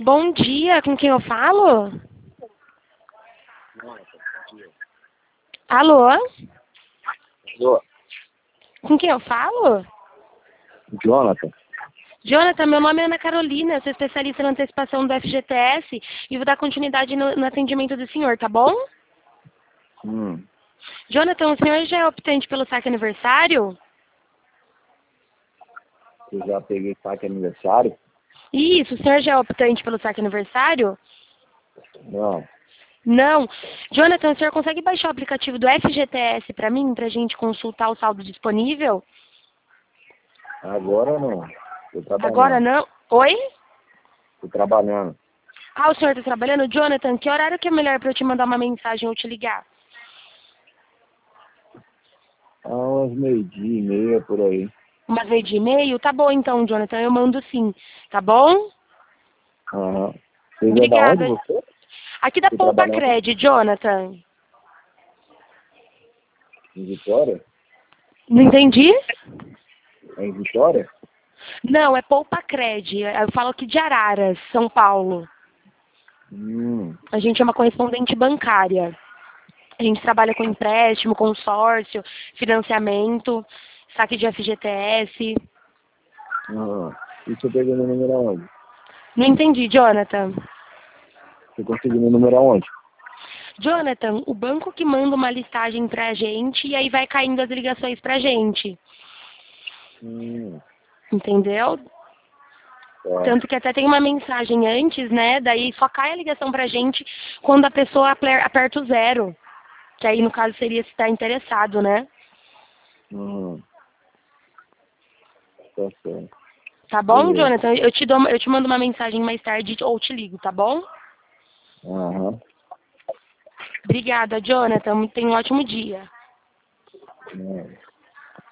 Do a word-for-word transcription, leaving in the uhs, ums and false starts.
Bom dia, com quem eu falo? Alô? Alô, Com quem eu falo? Jonathan. Jonathan, meu nome é Ana Carolina, eu sou especialista na antecipação do F G T S e vou dar continuidade no, no atendimento do senhor, tá bom? Hum, Jonathan, o senhor já é optante pelo saque aniversário? eu já peguei saque aniversário? Isso, o senhor já é optante pelo saque aniversário? Não, Não. Jonathan, o senhor consegue baixar o aplicativo do F G T S para mim, para a gente consultar o saldo disponível? agora não. Tô Agora trabalhando. não. Oi? Tô trabalhando. Ah, o senhor está trabalhando? Jonathan, que horário que é melhor para eu te mandar uma mensagem ou te ligar? Há uns meio-dia e meia por aí. Umas meio dia e meio? Tá bom então, Jonathan, eu mando sim. Tá bom? Aham. Você é da onde, Obrigada. você? Aqui da Tô Poupa trabalhando Cred, Jonathan. em Vitória? Não entendi? É em Vitória? Não, é Poupa Cred. Eu falo aqui de Araras, São Paulo. Hum, A gente é uma correspondente bancária. A gente trabalha com empréstimo, consórcio, financiamento, saque de F G T S. aham. E você pegou meu número aonde? Não entendi, Jonathan. Você conseguiu meu número aonde? Jonathan, o banco que manda uma listagem pra gente e aí vai caindo as ligações pra gente. Hum, Entendeu? tá. Tanto que até tem uma mensagem antes, né? Daí só cai a ligação pra gente quando a pessoa aper- aperta o zero. Que aí, no caso, seria se está interessado, né? Hum, tá certo. Tá bom, Beleza. Jonathan? Eu te, dou, eu te mando uma mensagem mais tarde ou te ligo, tá bom? Aham. Obrigada, Jonathan. Tenha um ótimo dia. Hum.